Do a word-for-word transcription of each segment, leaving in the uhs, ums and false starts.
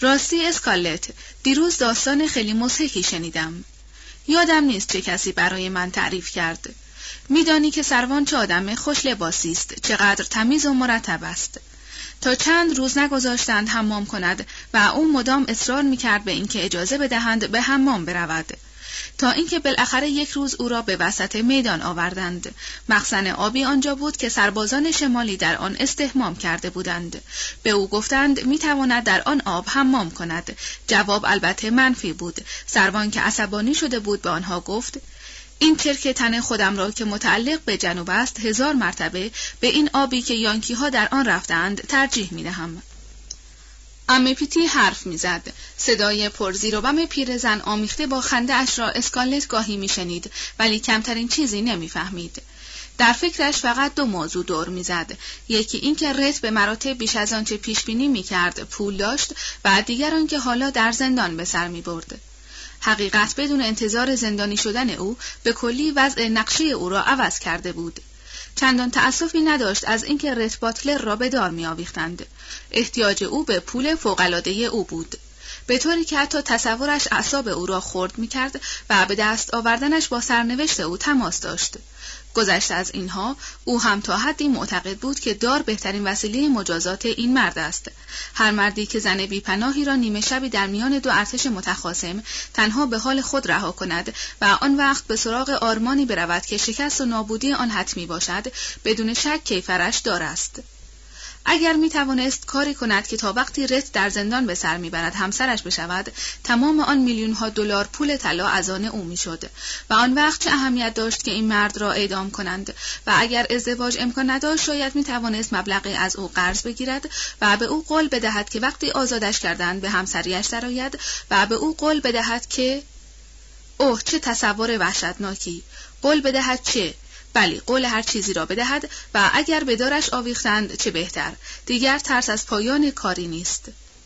راستی اسکالت، دیروز داستان خیلی مضحکی شنیدم. یادم نیست چه کسی برای من تعریف کرد. میدانی که سروان چه آدم خوش لباسی است، چقدر تمیز و مرتب است. تا چند روز نگذاشتند حمام کند و او مدام اصرار میکرد به اینکه اجازه بدهند به حمام برود، تا اینکه بالاخره یک روز او را به وسط میدان آوردند. مخزن آبی آنجا بود که سربازان شمالی در آن استحمام کرده بودند. به او گفتند میتواند در آن آب حمام کند. جواب البته منفی بود. سروان که عصبانی شده بود به آنها گفت: این چرک تن خودم را که متعلق به جنوب است هزار مرتبه به این آبی که یانکی ها در آن رفتند ترجیح می دهم. عمه پیتی حرف می زد. صدای پرزیر و بم پیرزن آمیخته با خنده اش را اسکالت گاهی می شنید، ولی کمترین چیزی نمی فهمید. در فکرش فقط دو موضوع دور می زد. یکی این که رت به مراتب بیش از آنچه پیش بینی می کرد پول داشت و دیگر آن که حالا در زندان به سر می برد. حقیقت بدون انتظار زندانی شدن او به کلی وضع نقشه او را عوض کرده بود. چندان تأسفی نداشت از اینکه رت باتلر را به دار می آویختند. احتیاج او به پول فوق‌العاده او بود، به طوری که حتی تصورش اعصاب او را خرد می کرد و به دست آوردنش با سرنوشت او تماس داشت. گذشته از اینها، او هم تا حدی معتقد بود که دار بهترین وسیله مجازات این مرد است. هر مردی که زن بی‌پناهی را نیمه شبی در میان دو ارتش متخاصم تنها به حال خود رها کند و آن وقت به سراغ آرمانی برود که شکست و نابودی آن حتمی باشد، بدون شک کیفرش دار است. اگر می توانست کاری کند که تا وقتی رت در زندان به سر میبرد همسرش بشود، تمام آن میلیون ها دلار پول طلا از آن او میشد و آن وقت چه اهمیت داشت که این مرد را اعدام کنند؟ و اگر ازدواج امکان نداشت، شاید می توانست مبلغی از او قرض بگیرد و به او قول بدهد که وقتی آزادش کردند به همسریش درآید و به او قول بدهد که اوه چه تصور وحشتناکی! قول بدهد چه؟ بلی، قول هر چیزی را بدهد و اگر به دارش آویختند چه بهتر. دیگر ترس از پایان کاری نیست.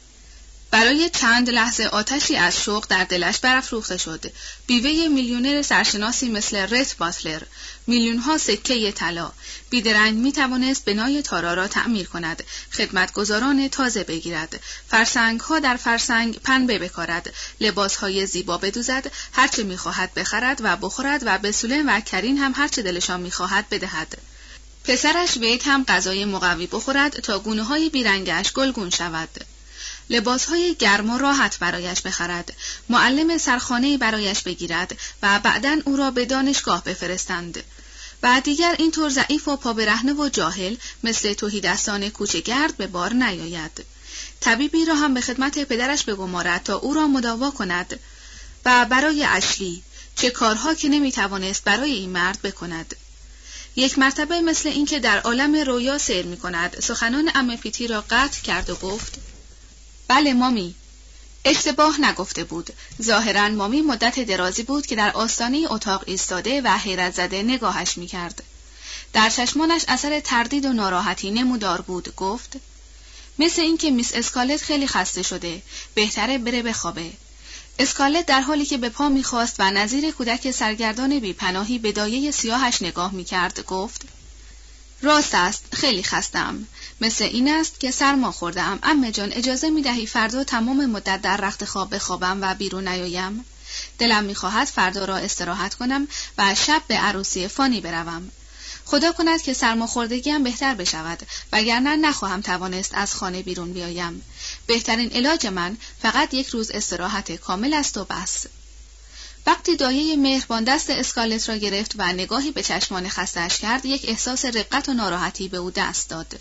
برای چند لحظه آتشی از شوق در دلش برافروخته شد. بیوه میلیونر سرشناسی مثل رت باتلر، میلیون ها سکه طلا، بیدرنگ می توانست بنای تارا را تعمیر کند، خدمتگزاران تازه بگیرد، فرسنگ ها در فرسنگ پنبه بکارد، لباس های زیبا بدوزد، هرچه می خواهد بخرد و بخورد و به سولن و کرین هم هرچه دلشان می خواهد بدهد. پسرش وید هم غذای مقوی بخورد تا گونه های بیرنگش گلگون شود. لباسهای گرم و راحت برایش بخرد، معلم سرخانه‌ای برایش بگیرد و بعداً او را به دانشگاه بفرستند. و دیگر اینطور ضعیف و پابرهنه و جاهل مثل تهیدستان کوچه‌گرد به بار نیاید. طبیبی را هم به خدمت پدرش بگمارد تا او را مداوا کند. و برای اشلی چه کارها که نمیتوانست برای این مرد بکند. یک مرتبه مثل اینکه در عالم رویا سیر می‌کند، سخنان عمه پیتی را قطع کرد و گفت: بله مامی. اشتباه نگفته بود. ظاهراً مامی مدت درازی بود که در آستانه اتاق ایستاده و حیرت زده نگاهش می‌کرد. در چشمانش اثر تردید و ناراحتی نمودار بود. گفت: مثل اینکه میس اسکالت خیلی خسته شده، بهتره بره بخوابه. اسکالت در حالی که به پا می‌خواست و نظیر کودک سرگردان بی‌پناهی به دایه سیاهش نگاه می‌کرد، گفت: راست است، خیلی خستم. مثل این است که سرما خوردم. عمه جان، اجازه می‌دهی فردا تمام مدت در رخت خواب بخوابم و بیرون نیایم؟ دلم می‌خواهد فردا را استراحت کنم و شب به عروسی فانی بروم. خدا کند که سرماخوردگیم بهتر بشود، وگرنه نخواهم توانست از خانه بیرون بیایم. بهترین علاج من فقط یک روز استراحت کامل است و بس. وقتی دایه مهربان دست اسکالت را گرفت و نگاهی به چشمان خسته‌اش کرد، یک احساس رقت و ناراحتی به او دست داد.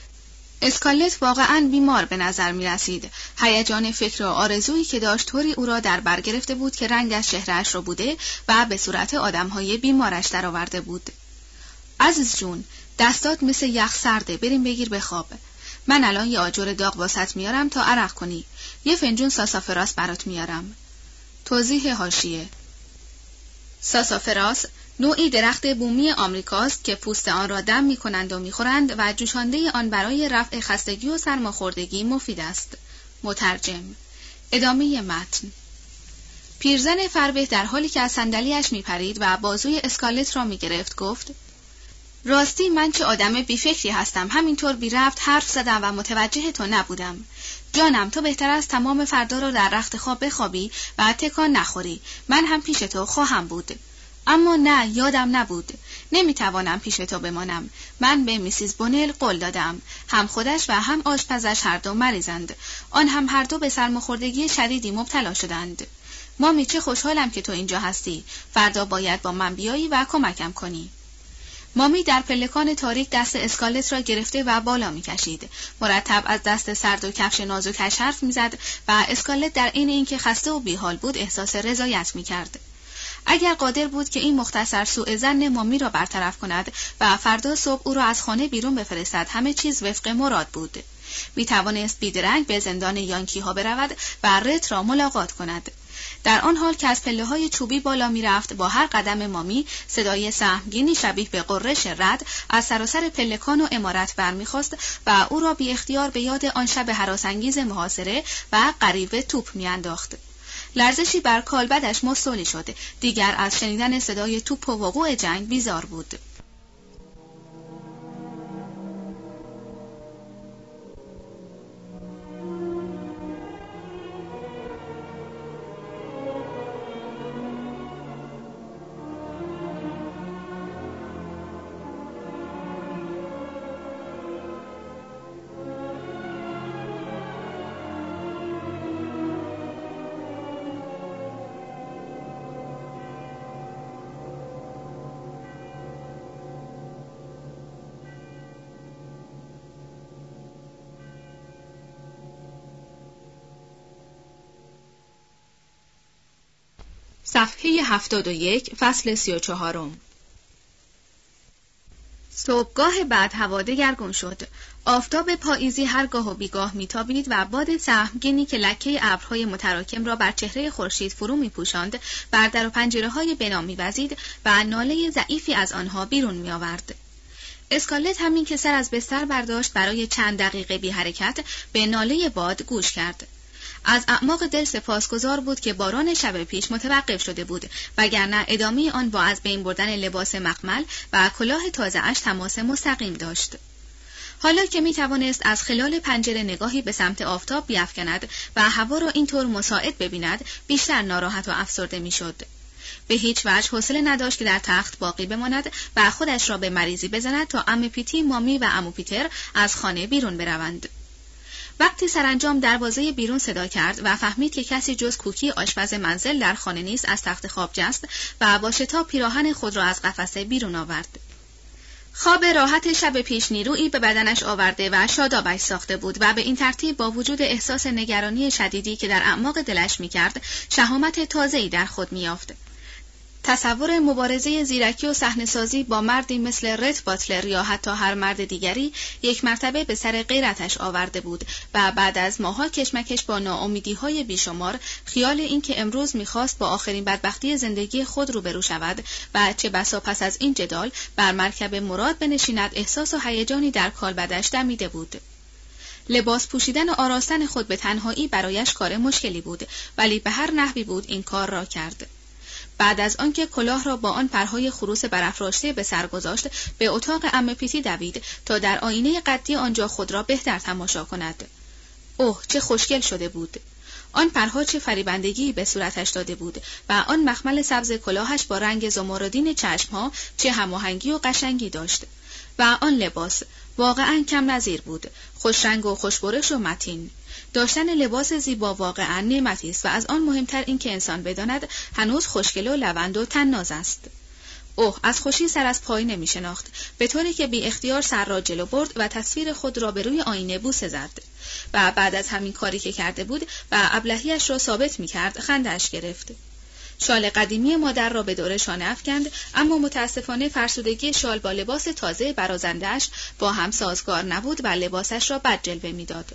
اسکالت واقعاً بیمار به نظر می رسید. هیجان فکر و آرزویی که داشت طوری او را در بر گرفته بود که رنگ از چهره‌اش را بوده و به صورت آدم‌های بیمارش درآورده بود. عزیز جون، دستات مثل یخ سرده، بریم بگیر بخواب. من الان یه آجر داغ واسط میارم تا عرق کنی. یه فنجون ساسافراس برات میارم. توضیح حاشیه: ساسافراس نوعی درخت بومی آمریکاست که پوست آن را دم می‌کنند و می‌خورند و جوشانده آن برای رفع خستگی و سرماخوردگی مفید است. مترجم. ادامه متن. پیرزن فربه در حالی که از صندلی‌اش می‌پرید و بازوی اسکالت را می‌گرفت گفت: راستی من چه آدم بیفکری هستم، همینطور بی ربط حرف زدم و متوجه تو نبودم. جانم، تو بهتر است تمام فردا رو در رخت خواب بخوابی و تکان نخوری. من هم پیش تو خواهم بود. اما نه، یادم نبود. نمیتوانم پیش تو بمانم. من به میسیز بونل قول دادم. هم خودش و هم آشپزش هر دو مریضند. آن هم هر دو به سرماخوردگی شدیدی مبتلا شدند. مامی، چه خوشحالم که تو اینجا هستی. فردا باید با من بیایی و کمکم کنی. مامی در پلکان تاریک دست اسکالت را گرفته و بالا می کشید. مرتب از دست سرد و کفش نازکش حرف می زد و اسکالت در این اینکه خسته و بیحال بود احساس رضایت می کرد. اگر قادر بود که این مختصر سوء ظن مامی را برطرف کند و فردا صبح او را از خانه بیرون بفرستد، همه چیز وفق مراد بود. می توانست بیدرنگ به زندان یانکی ها برود و رت را ملاقات کند. در آن حال که از پله های چوبی بالا می رفت، با هر قدم مامی صدای سهمگینی شبیه به قررش رعد از سراسر پلکان و عمارت برمیخواست و او را بی اختیار به یاد آن شب هراس‌انگیز محاصره و غریو توپ می انداخت. لرزشی بر کالبدش مستولی شد. دیگر از شنیدن صدای توپ و وقوع جنگ بیزار بود. صفحه هفتاد و یک، فصل سی و چهارم. صبحگاه بعد هوا دگرگون شد. آفتاب پاییزی هرگاه و بیگاه میتابید و باد سهمگینی که لکه ابرهای متراکم را بر چهره خورشید فرو میپوشاند بر در و پنجره‌های بنا می‌وزید و ناله ضعیفی از آنها بیرون می‌آورد. اسکالت همین که سر از بستر برداشت برای چند دقیقه بی حرکت به ناله باد گوش کرد. از اعماق دل سپاسگزار بود که باران شب پیش متوقف شده بود، وگرنه ادامه آن با از بین بردن لباس مخمل و کلاه تازه‌اش تماس مستقیم داشت. حالا که می توانست از خلال پنجره نگاهی به سمت آفتاب بیفکند و هوا را اینطور مساعد ببیند، بیشتر ناراحت و افسرده می شد. به هیچ وجه حوصله نداشت که در تخت باقی بماند و خودش را به مریضی بزند تا عمه پیتی، مامی و عمو پیتر از خانه بیرون بروند. وقتی سرانجام دروازه بیرون صدا کرد و فهمید که کسی جز کوکی آشپز منزل در خانه نیست، از تخت خواب جست و با شتاب پیراهن خود را از قفسه بیرون آورد. خواب راحت شب پیش نیرویی به بدنش آورده و شادابش ساخته بود و به این ترتیب با وجود احساس نگرانی شدیدی که در اعماق دلش می‌کرد، شهامت تازه‌ای در خود می‌یافت. تصور مبارزه زیرکی و صحنه‌سازی با مردی مثل رت باتلر یا حتی هر مرد دیگری یک مرتبه به سر غیرتش آورده بود و بعد از ماها کشمکش با ناامیدی‌های بیشمار، خیال این که امروز می‌خواست با آخرین بدبختی زندگی خود روبرو شود و چه بسا پس از این جدال بر مرکب مراد بنشیند، احساس و هیجانی در کالبدش دمیده بود. لباس پوشیدن و آراستن خود به تنهایی برایش کار مشکلی بود، ولی به هر نحوی بود این کار را کرد. بعد از آنکه کلاه را با آن پرهای خروس برافراشته به سر گذاشت، به اتاق عمه پیتی دوید تا در آینه قدی آنجا خود را بهتر تماشا کند. اوه، چه خوشگل شده بود! آن پرها چه فریبندگی به صورتش داده بود و آن مخمل سبز کلاهش با رنگ زمردین چشمها چه هماهنگی و قشنگی داشت. و آن لباس واقعاً کم نظیر بود، خوش رنگ و خوشبرش و متین. داشتن لباس زیبا واقعاً نعمتی است و از آن مهمتر این که انسان بداند هنوز خوشگل و لوند و طناز است. اوه، از خوشی سر از پای نمی شناخت، به طوری که بی اختیار سر را جلو برد و تصویر خود را به روی آینه بوسه زد و بعد از همین کاری که کرده بود و ابلهیش را ثابت می کرد، خنده‌اش گرفت. شال قدیمی مادر را به دور شانه افکند، اما متاسفانه فرسودگی شال با لباس تازه برازنده‌اش با هم سازگار نبود و لباسش را بد جلوه می‌داد.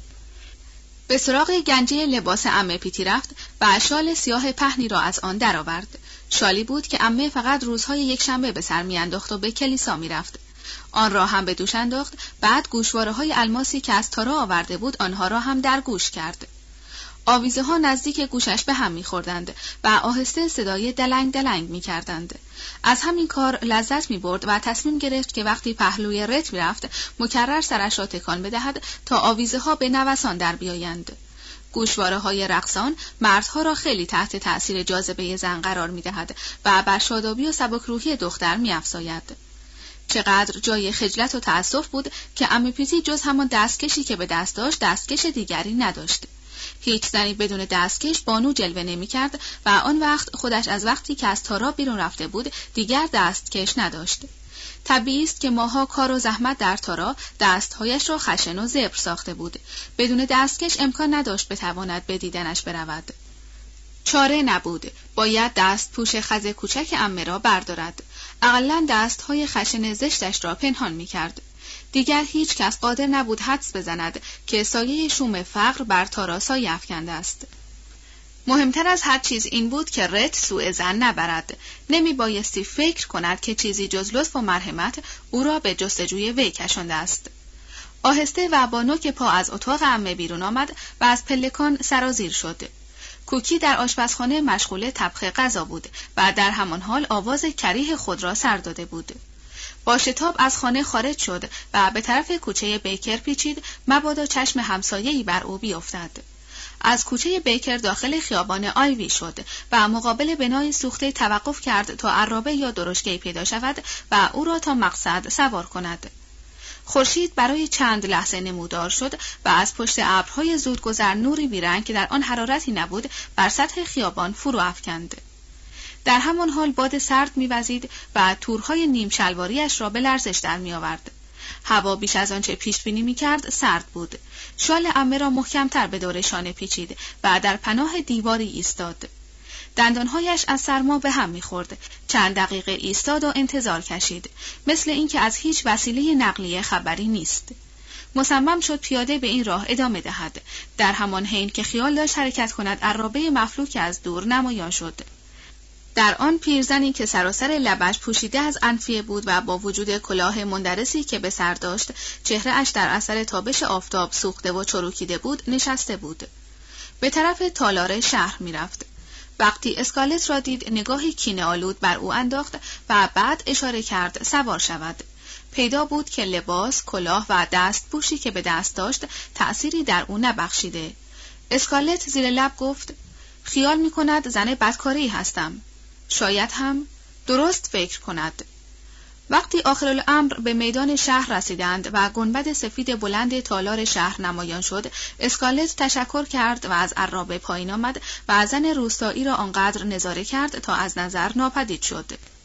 به سراغ گنجه لباس عمه پیتی رفت و شال سیاه پهنی را از آن درآورد. شالی بود که عمه فقط روزهای یک شنبه به سر می‌انداخت و به کلیسا می‌رفت. آن را هم به دوش انداخت، بعد گوشواره‌های الماسی که از تارا آورده بود آنها را هم در گوش کرد. آویزه ها نزدیک گوشش به هم می‌خوردند و آهسته صدای دلنگ دلنگ می‌کردند. از همین کار لذت می‌برد و تصمیم گرفت که وقتی پهلوی رت می‌رفت مکرر سرش را تکان بدهد تا آویزه ها به نوسان در بیایند. گوشواره‌های رقصان مردها را خیلی تحت تأثیر جاذبه زن قرار می‌دهد و بر شادابی و سبکروحی دختر می‌افزاید. چقدر جای خجلت و تأسف بود که عمه پیتی جز همان دستکشی که به دست داشت دستکش دیگری نداشت. هیچ زنی بدون دستکش بانو جلوه نمی‌کرد و آن وقت خودش از وقتی که از تارا بیرون رفته بود دیگر دستکش نداشت. طبیعی است که ماها کار و زحمت در تارا دستهایش را خشن و زبر ساخته بود. بدون دستکش امکان نداشت بتواند به دیدنش برود. چاره نبود، باید دست پوش خز کوچک عمه را بردارد. اقلاً دستهای خشن زشتش را پنهان می‌کرد. دیگر هیچ کس قادر نبود حدس بزند که سایه شوم فقر بر تارا سایه افکنده است. مهمتر از هر چیز این بود که رت سوء ظن نبرد. نمی بایستی فکر کند که چیزی جز لطف و مرحمت او را به جستجوی وی کشانده است. آهسته و با نوک پا از اتاق عمه بیرون آمد و از پلکان سرازیر شد. کوکی در آشپزخانه مشغول طبخ غذا بود و در همان حال آواز کریه خود را سر داده بود. با شتاب از خانه خارج شد و به طرف کوچه بیکر پیچید مبادا چشم همسایه‌ای بر او بیفتد. از کوچه بیکر داخل خیابان آیوی شد و مقابل بنای سوخته توقف کرد تا عرابه یا درشکه‌ای پیدا شود و او را تا مقصد سوار کند. خورشید برای چند لحظه نمودار شد و از پشت ابرهای زودگذر نوری بیرنگ که در آن حرارتی نبود بر سطح خیابان فرو افکند. در همان حال باد سرد می‌وزید و تورهای نیم شلواریش را به لرزش در می‌آورد. هوا بیش از آنچه پیش بینی می‌کرد سرد بود. شال عمه را محکم‌تر به دور شانه پیچید و در پناه دیواری ایستاد. دندانهایش از سرما به هم می‌خورد. چند دقیقه ایستاد و انتظار کشید، مثل اینکه از هیچ وسیله نقلیه خبری نیست. مصمم شد پیاده به این راه ادامه دهد. در همان حین که خیال داشت حرکت کند، عرابه مفلوک از دور نمایان شد. در آن پیرزنی که سراسر لبش پوشیده از انفیه بود و با وجود کلاه مندرسی که به سر داشت چهره‌اش در اثر تابش آفتاب سوخته و چروکیده بود نشسته بود. به طرف تالار شهر می‌رفت. وقتی اسکالت را دید نگاهی کینه‌آلود بر او انداخت و بعد اشاره کرد سوار شود. پیدا بود که لباس، کلاه و دستپوشی که به دست داشت تأثیری در او نبخشیده. اسکالت زیر لب گفت: خیال می‌کند زن بدکاری هستم. شاید هم درست فکر کند. وقتی آخرالامر به میدان شهر رسیدند و گنبد سفید بلند تالار شهر نمایان شد، اسکالت تشکر کرد و از عرابه پایین آمد و زن روستایی را آنقدر نظاره کرد تا از نظر ناپدید شد.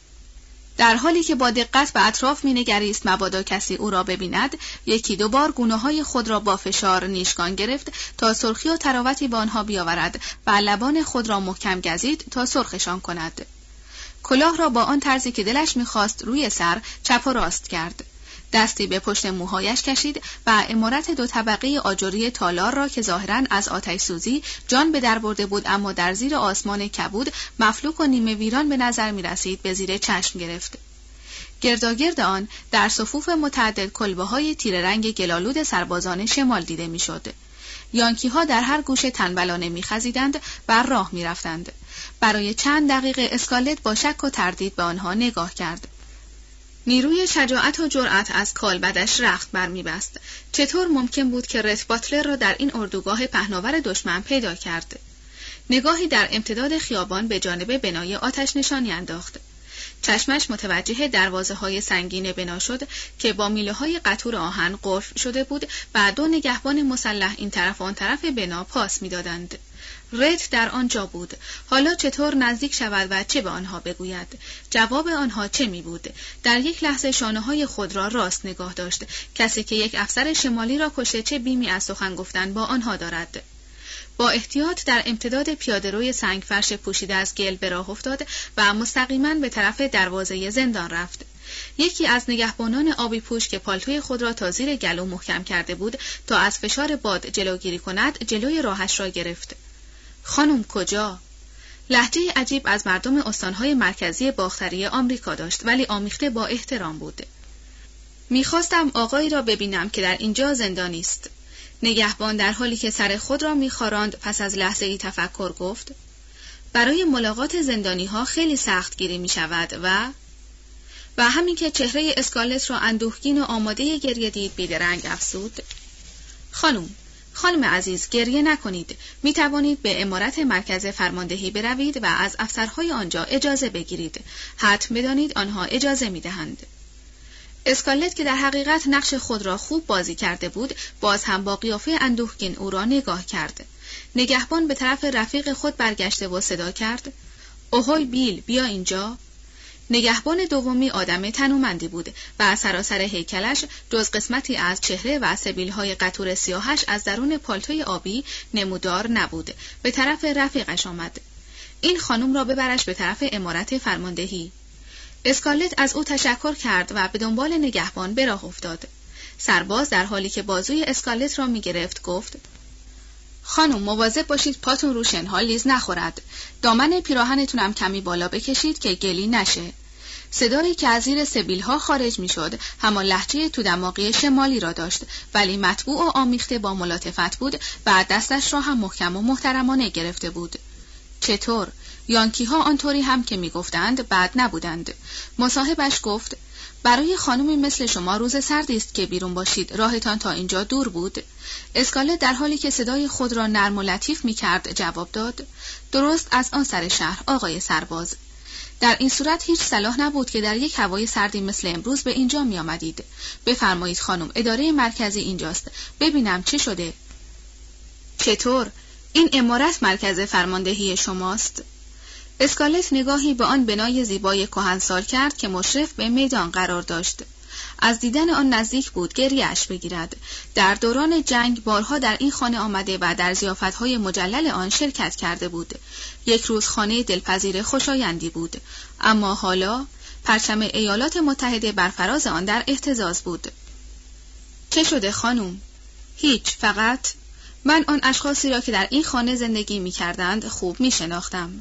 در حالی که با دقت به اطراف می‌نگریست مبادا کسی او را ببیند، یکی دو بار گونه‌های خود را با فشار نیشگان گرفت تا سرخی و تراوتی به آنها بیاورد و لبان خود را محکم گزید تا سرخشان کند. کلاه را با آن طرزی که دلش می‌خواست روی سر چپ و راست کرد. دستی به پشت موهایش کشید و عمارت دو طبقه آجری تالار را که ظاهراً از آتش سوزی جان به در برده بود اما در زیر آسمان کبود مفلوک و نیمه ویران به نظر می‌رسید به زیر چشم گرفت. گرداگرد آن در صفوف متعدد کلبه‌های تیره رنگ گلالود سربازان شمال دیده می‌شد. یانکی‌ها در هر گوشه تنبلانه می‌خزیدند و راه می‌رفتند. برای چند دقیقه اسکالت با شک و تردید به آنها نگاه کرد. نیروی شجاعت و جرأت از کالبدش رخت برمی‌بست. چطور ممکن بود که رت باتلر را در این اردوگاه پهناور دشمن پیدا کرد؟ نگاهی در امتداد خیابان به جانب بنای آتش نشانی انداخت. چشمش متوجه دروازه‌های سنگین بنا شد که با میله‌های قطور آهن قفل شده بود و دو نگهبان مسلح این طرف و آن طرف بنا پاس می‌دادند. رت در آنجا بود. حالا چطور نزدیک شود و چه به آنها بگوید؟ جواب آنها چه می بود؟ در یک لحظه شانه‌های خود را راست نگاه داشت. کسی که یک افسر شمالی را کشته چه بیمی از سخن گفتن با آنها دارد؟ با احتیاط در امتداد پیاده‌روی سنگ فرش پوشیده از گل به راه افتاد و مستقیما به طرف دروازه زندان رفت. یکی از نگهبانان آبی پوش که پالتوی خود را تا زیر گلو محکم کرده بود تا از فشار باد جلوگیری کند جلوی راهش را گرفت. خانم کجا؟ لهجه عجیب از مردم استانهای مرکزی باختری آمریکا داشت ولی آمیخته با احترام بود. میخواستم آقایی را ببینم که در اینجا زندانی است. نگهبان در حالی که سر خود را می‌خاراند پس از لحظه ای تفکر گفت: برای ملاقات زندانی ها خیلی سخت گیری می شود و و همین که چهره اسکارلت را اندوهگین و آماده گریه دید بیدرنگ افسود: خانم، خانم عزیز، گریه نکنید. می توانید به امارت مرکز فرماندهی بروید و از افسرهای آنجا اجازه بگیرید. حتم بدانید آنها اجازه می دهند. اسکارلت که در حقیقت نقش خود را خوب بازی کرده بود، باز هم با قیافه اندوهگین او را نگاه کرد. نگهبان به طرف رفیق خود برگشته و صدا کرد: اوهوی بیل، بیا اینجا. نگهبان دومی آدم تنومندی بود و سراسر هیکلش جز قسمتی از چهره و سبیل‌های قطور سیاهش از درون پالتوی آبی نمودار نبود. به طرف رفیقش آمد: این خانم را ببرش به طرف امارت فرماندهی. اسکارلت از او تشکر کرد و به دنبال نگهبان به راه افتاد. سرباز در حالی که بازوی اسکارلت را می گرفت گفت: خانم، مواظب باشید پاتون رو شنها لیز نخورد. دامن پیراهنتونم کمی بالا بکشید که گلی نشه. صدایی که از زیر سبیل‌ها خارج می‌شد همان لهجه تو دماغی شمالی را داشت، ولی مطبوع و آمیخته با ملاطفت بود و دستش را هم محکم و محترمانه گرفته بود. چطور؟ یانکی‌ها آنطوری هم که می‌گفتند بد نبودند. مصاحبش گفت: برای خانمی مثل شما روز سردی است که بیرون باشید. راهتان تا اینجا دور بود؟ اسکارلت در حالی که صدای خود را نرم و لطیف می‌کرد جواب داد: درست از آن سر شهر آقای سرباز. در این صورت هیچ صلاح نبود که در یک هوای سردی مثل امروز به اینجا می آمدید. بفرمایید خانم، اداره مرکزی اینجاست. ببینم چی شده. چطور؟ این امارت مرکز فرماندهی شماست؟ اسکارلت نگاهی به آن بنای زیبای کهنسال کرد که مشرف به میدان قرار داشت. از دیدن آن نزدیک بود گریه‌اش بگیرد. در دوران جنگ بارها در این خانه آمده و در ضیافت‌های مجلل آن شرکت کرده بود. یک روز خانه دلپذیر خوشایندی بود، اما حالا پرچم ایالات متحده بر فراز آن در اهتزاز بود. چه شده خانم؟ هیچ، فقط من آن اشخاصی را که در این خانه زندگی می‌کردند خوب می‌شناختم.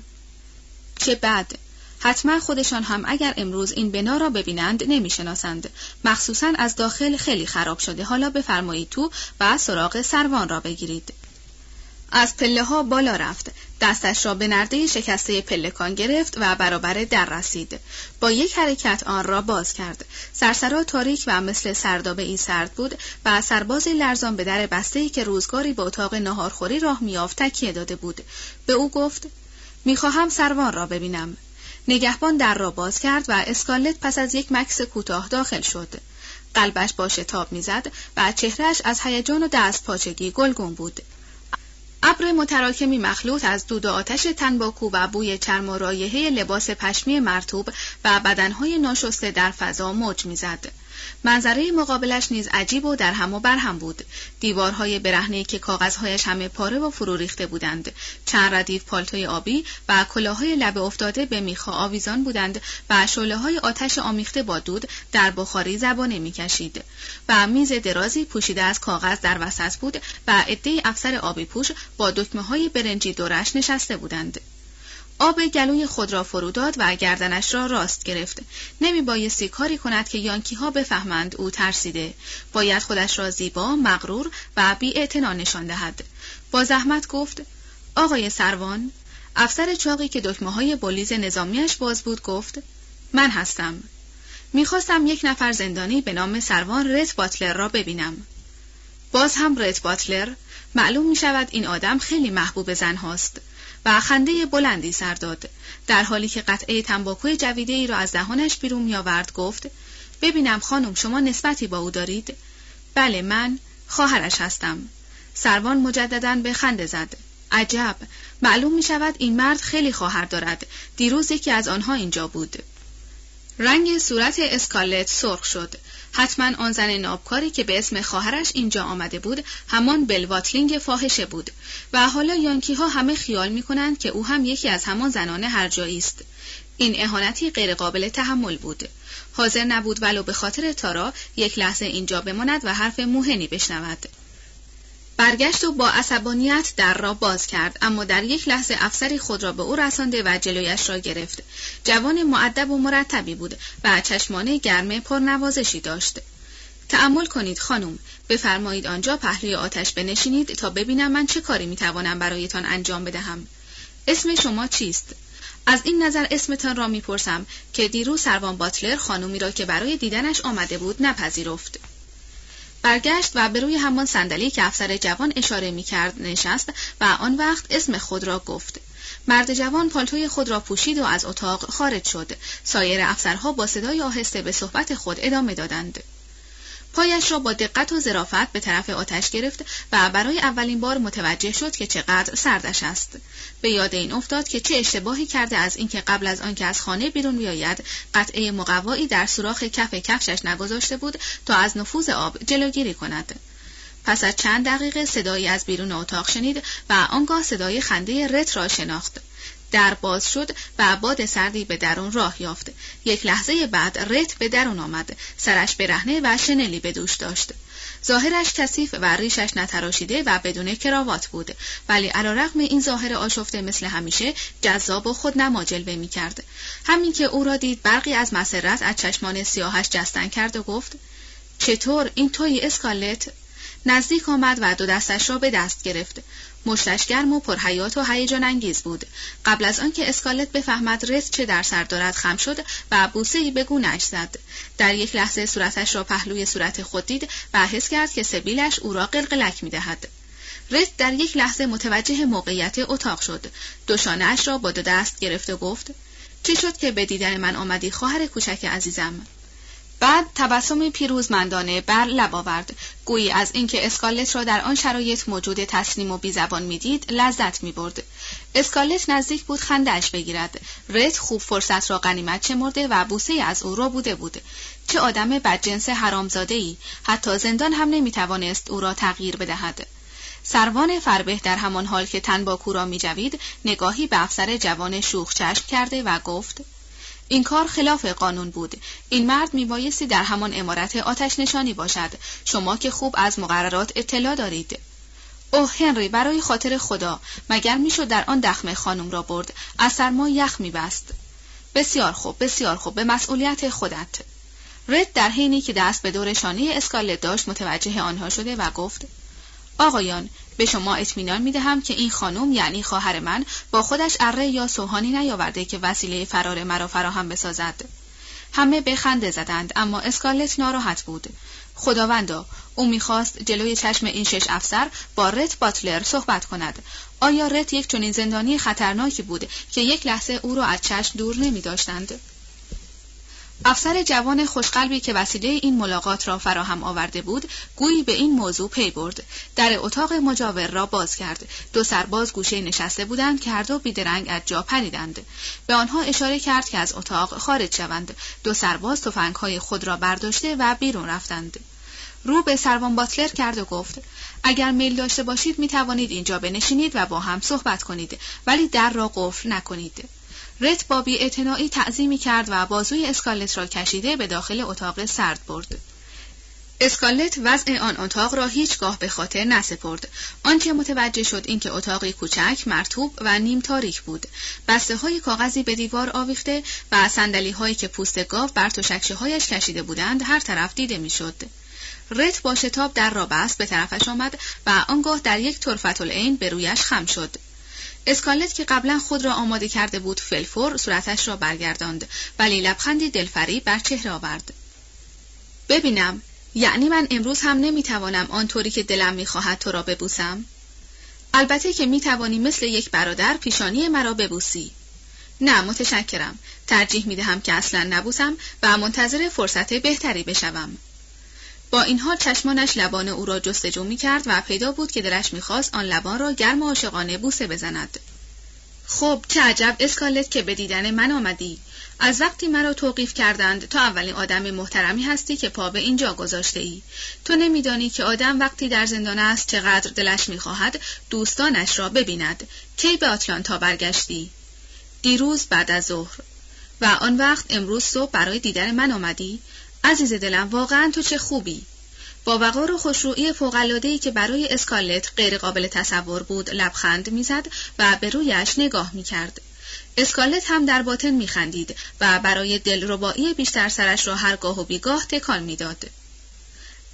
چه بد! حتما خودشان هم اگر امروز این بنا را ببینند نمی‌شناسند. مخصوصاً از داخل خیلی خراب شده. حالا بفرمایید تو و سراغ سروان را بگیرید. از پله ها بالا رفت. دستش را به نرده شکسته پلکان گرفت و برابر در رسید. با یک حرکت آن را باز کرد. سرسرا تاریک و مثل سردابه ای سرد بود و سرباز لرزان به در بسته‌ای که روزگاری به اتاق ناهارخوری راه می‌یافت تکیه داده بود. به او گفت: می‌خواهم سروان را ببینم. نگهبان در را باز کرد و اسکارلت پس از یک مکث کوتاه داخل شد. قلبش با شتاب می‌زد و چهرهش از هیجان و دست پاچگی گلگون بود. ابر متراکمی مخلوط از دود و آتش تنباکو و بوی چرم و رایحه لباس پشمی مرطوب و بدنهای ناشسته در فضا موج می‌زد. منظره مقابلش نیز عجیب و در هم و بر هم بود. دیوارهای برهنه‌ای که کاغذهایش همه پاره و فرو ریخته بودند، چند ردیف پالتوی آبی و کلاههای لبه افتاده به میخا آویزان بودند و شعله‌های آتش آمیخته با دود در بخاری زبانه می‌کشید و میز درازی پوشیده از کاغذ در وسط بود و عده‌ای افسر آبی پوش با دکمه‌های برنجی دورش نشسته بودند. آب گلوی خود را فرو داد و گردنش را راست گرفت. نمی بایستی کاری کند که یانکی ها بفهمند او ترسیده. باید خودش را زیبا، مغرور و بی اعتنا نشان دهد. با زحمت گفت: آقای سروان. افسر چاقی که دکمه های بولیز نظامیش باز بود گفت: من هستم. میخواستم یک نفر زندانی به نام سروان رت باتلر را ببینم. باز هم رت باتلر؟ معلوم می شود این آدم خیلی محبوب زن هاست. و خنده بلندی سر داد. در حالی که قطعه تنباکوی جویده ای را از دهانش بیرون می آورد گفت: ببینم خانم، شما نسبتی با او دارید؟ بله، من خواهرش هستم. سروان مجدداً به خنده زد. عجب، معلوم می شود این مرد خیلی خواهر دارد. دیروز یکی از آنها اینجا بود. رنگ صورت اسکارلت سرخ شد. حتما آن زن نابکاری که به اسم خواهرش اینجا آمده بود همان بلواتلینگ فاحشه بود و حالا یانکی ها همه خیال می کنند که او هم یکی از همان زنان هر جایی است. این اهانتی غیر قابل تحمل بود. حاضر نبود ولو به خاطر تارا یک لحظه اینجا بماند و حرف موهنی بشنود. برگشت و با عصبانیت در را باز کرد، اما در یک لحظه افسری خود را به او رسانده و جلویش را گرفت. جوان مؤدب و مرتبی بود و چشمان گرم پرنوازشی داشت. تأمل کنید خانم، بفرمایید آنجا پهلوی آتش بنشینید تا ببینم من چه کاری میتوانم برایتان انجام بدهم. اسم شما چیست؟ از این نظر اسمتان را میپرسم که دیروز سروان باتلر خانومی را که برای دیدنش آمده بود نپذیرفت. برگشت و به روی همان صندلی که افسر جوان اشاره میکرد نشست و آن وقت اسم خود را گفت. مرد جوان پالتوی خود را پوشید و از اتاق خارج شد. سایر افسرها با صدای آهسته به صحبت خود ادامه دادند. پایش را با دقت و ظرافت به طرف آتش گرفت و برای اولین بار متوجه شد که چقدر سردش است. به یاد این افتاد که چه اشتباهی کرده از اینکه قبل از آنکه از خانه بیرون بیاید قطعه مقوایی در سوراخ کف کفشش نگذاشته بود تا از نفوذ آب جلوگیری کند. پس از چند دقیقه صدایی از بیرون اتاق شنید و آنگاه صدای خنده رت را شناخت. در باز شد و باد سردی به درون راه یافت. یک لحظه بعد رت به درون آمد. سرش برهنه و شنلی به دوش داشت. ظاهرش کثیف و ریشش نتراشیده و بدون کراوات بود، ولی علیرغم این ظاهر آشفته مثل همیشه جذاب و خودنما جلوه می‌کرد. همین که او را دید برقی از مسرت از چشمان سیاهش جستن کرد و گفت: چطور، این تویی اسکارلت؟ نزدیک آمد و دو دستش را به دست گرفت. مشتش گرم و پرحیات و هیجان انگیز بود. قبل از آنکه اسکارلت بفهمد رت چه در سر دارد خم شد و بوسه‌ای به گونه‌اش زد. در یک لحظه صورتش را پهلوی صورت خود دید و حس کرد که سبیلش او را قلقلک می‌دهد. رت در یک لحظه متوجه موقعیت اتاق شد. دو شانه‌اش را با دو دست گرفت و گفت: چی شد که به دیدن من آمدی خواهر کوچک عزیزم؟ بعد تبسمی پیروزمندانه بر لب آورد، گویی از اینکه اسکارلت را در آن شرایط موجود تسلیم و بی‌زبان می‌دید لذت می‌برد. اسکارلت نزدیک بود خنده‌اش بگیرد. رت خوب فرصت را غنیمت شمرده و بوسه‌ای از او را بوده بود. چه آدم بدجنس حرامزاده‌ای، حتی زندان هم نمی‌توانست او را تغییر بدهد. سروان فربه در همان حال که تنباکو را می‌جوید نگاهی به افسر جوان شوخ چشم کرده و گفت: این کار خلاف قانون بود. این مرد میبایستی در همان عمارت آتش نشانی باشد. شما که خوب از مقررات اطلاع دارید. اوه هنری، برای خاطر خدا، مگر میشد در آن دخمه خانم را برد؟ از سرما یخ میبست. بسیار خوب، بسیار خوب، به مسئولیت خودت. رد در حینی که دست به دور شانه اسکارلت داشت متوجه آنها شده و گفت: آقایان، به شما اطمینان میدهم که این خانم یعنی خواهر من با خودش اره یا سوهانی نیاورده که وسیله فرار مرا فراهم بسازد. همه به خنده زدند، اما اسکارلت ناراحت بود. خداوندا، او میخواست جلوی چشم این شش افسر با رت باتلر صحبت کند. آیا رت یک چنین زندانی خطرناکی بود که یک لحظه او را از چشم دور نمی‌داشتند؟ افسر جوان خوشقلبی که وسیله این ملاقات را فراهم آورده بود گویی به این موضوع پی برد. در اتاق مجاور را باز کرد. دو سرباز گوشه نشسته بودند که هر دو بیدرنگ از جا پریدند. به آنها اشاره کرد که از اتاق خارج شوند. دو سرباز تفنگ‌های خود را برداشته و بیرون رفتند. رو به سروان باتلر کرد و گفت: اگر میل داشته باشید می توانید اینجا بنشینید و با هم صحبت کنید، ولی در را قفل نکنید. رت با بی‌اعتنایی تعظیمی کرد و بازوی اسکارلت را کشیده به داخل اتاق سرد برد. اسکارلت وضع آن اتاق را هیچگاه به خاطر نسپرد. آنچه متوجه شد اینکه اتاقی کوچک، مرطوب و نیم تاریک بود. بسته‌های کاغذی به دیوار آویخته و صندلی‌هایی که پوست گاو بر تشک‌هایش کشیده بودند هر طرف دیده می‌شد. رت با شتاب در را بست به طرفش آمد و آنگاه در یک طرفةالعین به رویش خم شد. اسکارلت که قبلا خود را آماده کرده بود فلفور صورتش را برگرداند، ولی لبخندی دلفریب بر چهره آورد. ببینم، یعنی من امروز هم نمیتوانم آنطوری که دلم میخواهد تو را ببوسم؟ البته که میتوانی مثل یک برادر پیشانی مرا ببوسی. نه متشکرم، ترجیح میدهم که اصلا نبوسم و منتظر فرصت بهتری بشوم. با این حال چشمانش لبان او را جستجو می‌کرد و پیدا بود که دلش می‌خواست آن لبان را گرم و عاشقانه بوسه بزند. خب چه عجب اسکارلت که به دیدن من آمدی. از وقتی مرا توقیف کردند تا اولین آدم محترمی هستی که پا به اینجا گذاشته ای. تو نمی‌دانی که آدم وقتی در زندان است چقدر دلش می‌خواهد دوستانش را ببیند. کی به آتلانتا برگشتی؟ دیروز بعد از ظهر. و آن وقت امروز صبح برای دیدن من آمدی؟ عزیز دلم، واقعا تو چه خوبی. با وقار و خوشرویی فوق‌العاده‌ای که برای اسکارلت غیر قابل تصور بود لبخند میزد و به رویش نگاه میکرد. اسکارلت هم در باطن میخندید و برای دلربایی بیشتر سرش را هرگاه و بیگاه تکان میداد.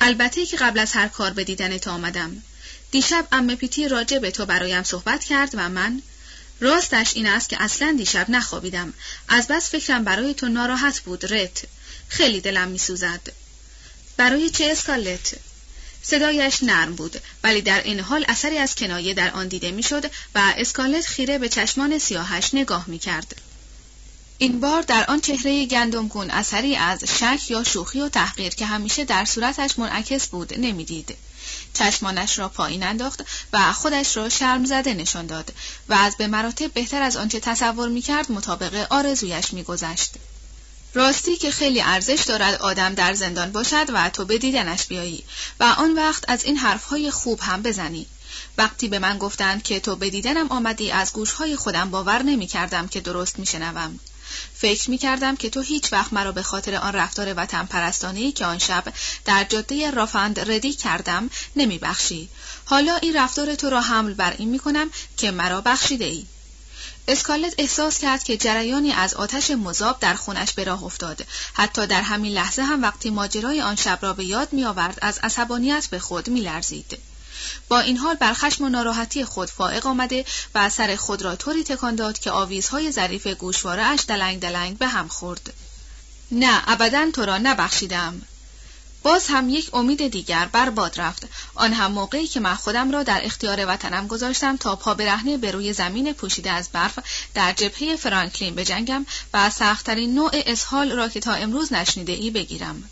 البته که قبل از هر کار به دیدن تو آمدم. دیشب عمه پیتی راجع به تو برایم صحبت کرد و من راستش این است که اصلا دیشب نخوابیدم. از بس فکرم برای تو ناراحت بود رت. خیلی دلم میسوزد. برای چه اسکالت؟ صدایش نرم بود ولی در این حال اثری از کنایه در آن دیده میشد و اسکالت خیره به چشمان سیاهش نگاه میکرد. این بار در آن چهره گندمگون اثری از شک یا شوخی و تحقیر که همیشه در صورتش منعکس بود نمیدید. چشمانش را پایین انداخت و خودش را شرم زده نشان داد و از به مراتب بهتر از آنچه تصور میکرد مطابق آرزویش میگذشت. راستی که خیلی ارزش دارد آدم در زندان باشد و تو به دیدنش بیایی و آن وقت از این حرفهای خوب هم بزنی. وقتی به من گفتند که تو به دیدنم آمدی از گوشهای خودم باور نمی کردم که درست می شنوم. فکر می کردم که تو هیچ وقت مرا به خاطر آن رفتار وطن پرستانه‌ای که آن شب در جاده رافند ردی کردم نمی بخشی. حالا این رفتار تو را حمل بر این می کنم که مرا بخشیده ای. اسکالت احساس کرد که جریانی از آتش مذاب در خونش به راه افتاد. حتی در همین لحظه هم وقتی ماجرای آن شب را به یاد می آورد از عصبانیت به خود می لرزید. با این حال بر خشم و ناراحتی خود فائق آمده و سر خود را طوری تکان داد که آویزهای ظریف گوشواره اش دلنگ دلنگ به هم خورد. نه، ابداً تو را نبخشیدم. باز هم یک امید دیگر برباد رفت. آن هم موقعی که من خودم را در اختیار وطنم گذاشتم تا پا برهنه به روی زمین پوشیده از برف در جبهه فرانکلین بجنگم و سخت‌ترین نوع اسهال را که تا امروز نشنیده ای بگیرم.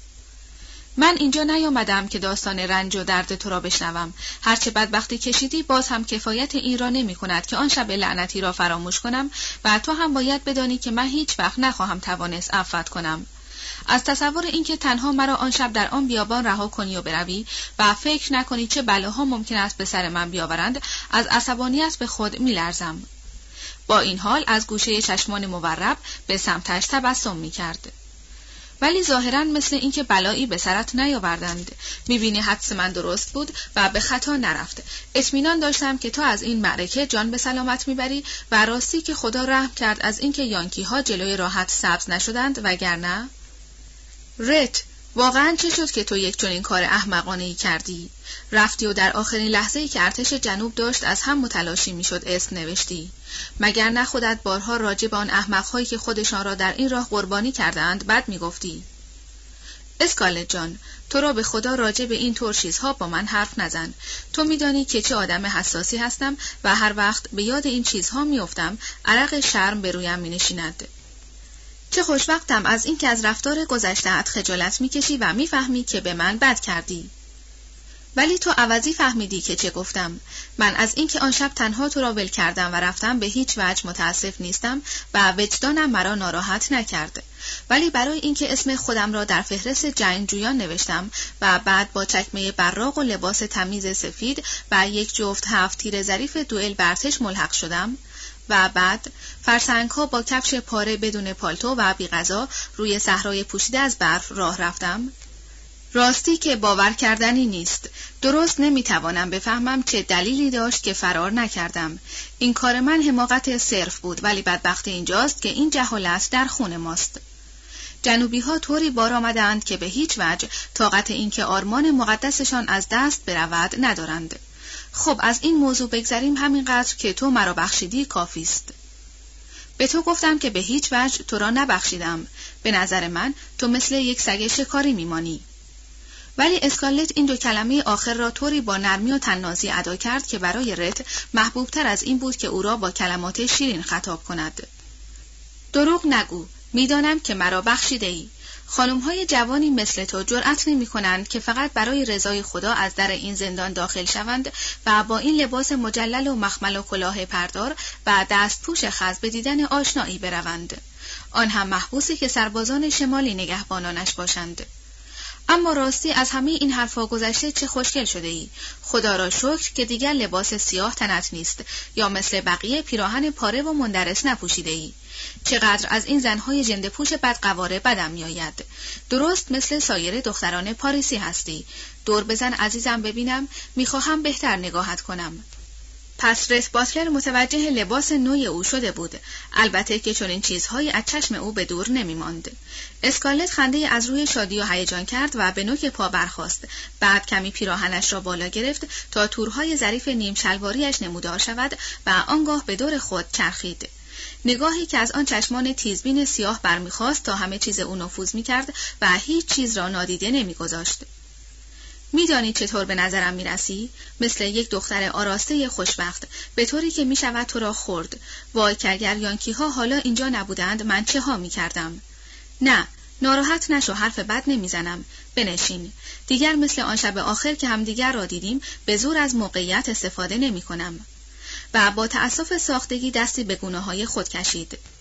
من اینجا نیامدم که داستان رنج و درد تو را بشنوم. هرچه بدبختی کشیدی باز هم کفایت این را نمی کند که آن شب لعنتی را فراموش کنم و تو هم باید بدانی که من هیچ وقت نخواهم توانست عفوت کنم. از تصور اینکه تنها مرا آن شب در آن بیابان رها کنی و بروی و فکر نکنی چه بلاها ممکن است به سر من بیاورند، از عصبانیت به خود می‌لرزم. با این حال از گوشه چشمان مورب به سمتش تبسم می‌کرد. ولی ظاهراً مثل اینکه بلایی به سرت نیاوردند. می‌بینی حدس من درست بود و به خطا نرفت. اطمینان داشتم که تو از این معرکه جان به سلامت میبری و راستی که خدا رحم کرد از اینکه یانکی‌ها جلوی راحت سبز نشدند وگرنه. رت، واقعاً چه شد که تو یک چنین کار احمقانه‌ای کردی؟ رفتی و در آخرین لحظه‌ای که ارتش جنوب داشت از هم متلاشی میشد اسم نوشتی. مگر نه خودت بارها راجع به آن احمق‌هایی که خودشان را در این راه قربانی کردند بد میگفتی؟ اسکالت جان، تو را به خدا راجع به این طور چیزها با من حرف نزن. تو میدانی که چه آدم حساسی هستم و هر وقت به یاد این چیزها میافتم عرق شرم به رویم مینشیند. چه خوشوقتم از این که از رفتار گذشته‌ات خجالت میکشی و میفهمی که به من بد کردی. ولی تو عوضی فهمیدی که چه گفتم. من از این که آن شب تنها تو را ول کردم و رفتم به هیچ وجه متاسف نیستم و وجدانم مرا ناراحت نکرد. ولی برای اینکه اسم خودم را در فهرست جنگجویان نوشتم و بعد با چکمه براق و لباس تمیز سفید و یک جفت هفت تیر ظریف دوئل برتش ملحق شدم و بعد فرسنگ‌ها با کفش پاره بدون پالتو و بی غذا روی صحرای پوشیده از برف راه رفتم. راستی که باور کردنی نیست. درست نمیتوانم بفهمم چه دلیلی داشت که فرار نکردم. این کار من حماقت صرف بود، ولی بدبختی اینجاست که این جهالت در خون ماست. جنوبی ها طوری بار آمدند که به هیچ وجه طاقت این که آرمان مقدسشان از دست برود ندارند. خب از این موضوع بگذریم، همینقدر که تو مرا بخشیدی کافی است. به تو گفتم که به هیچ وجه تو را نبخشیدم. به نظر من تو مثل یک سگ شکاری میمانی. ولی اسکالت این دو کلمه آخر را طوری با نرمی و طنازی ادا کرد که برای رت محبوبتر از این بود که او را با کلمات شیرین خطاب کند. دروغ نگو، میدانم که مرا بخشیده ای. خانم‌های جوانی مثل تو جرأت نمی‌کنند که فقط برای رضای خدا از در این زندان داخل شوند و با این لباس مجلل و مخمل و کلاه پردار و دستپوش خز به دیدن آشنایی بروند. آن هم محبوسی که سربازان شمالی نگهبانانش باشند. اما راستی از همه این حرفا گذشته چه خوشگل شده ای. خدا را شکر که دیگر لباس سیاه تنت نیست یا مثل بقیه پیراهن پاره و مندرس نپوشیده ای. چقدر از این زنهای جندپوش بدقواره بدم میآید. درست مثل سایر دختران پاریسی هستی. دور بزن عزیزم ببینم، میخواهم بهتر نگاهت کنم. پس رت باتلر متوجه لباس نوع او شده بود، البته که چنین چیزهایی از چشم او به دور نمی ماند. اسکارلت خنده از روی شادی و هیجان کرد و به نوک پا برخاست. بعد کمی پیراهنش را بالا گرفت تا تورهای ظریف نیم شلواریش نمودار شود و آنگاه به دور خود چرخید. نگاهی که از آن چشمان تیزبین سیاه برمیخواست تا همه چیز او نفوذ می‌کرد و هیچ چیز را نادیده نمی‌گذاشت. می‌دانی چطور به نظرم می‌رسی؟ مثل یک دختر آراسته خوشبخت، به طوری که می‌شود تو را خورد. وای که اگر یانکی‌ها حالا اینجا نبودند من چه ها می‌کردم؟ نه، ناراحت نشو، حرف بد نمی‌زنم. بنشین. دیگر مثل آن شب آخر که همدیگر را دیدیم به زور از موقعیت استفاده نمی‌کنم. و با تأسف ساختگی دستی به گونه‌های خود کشید.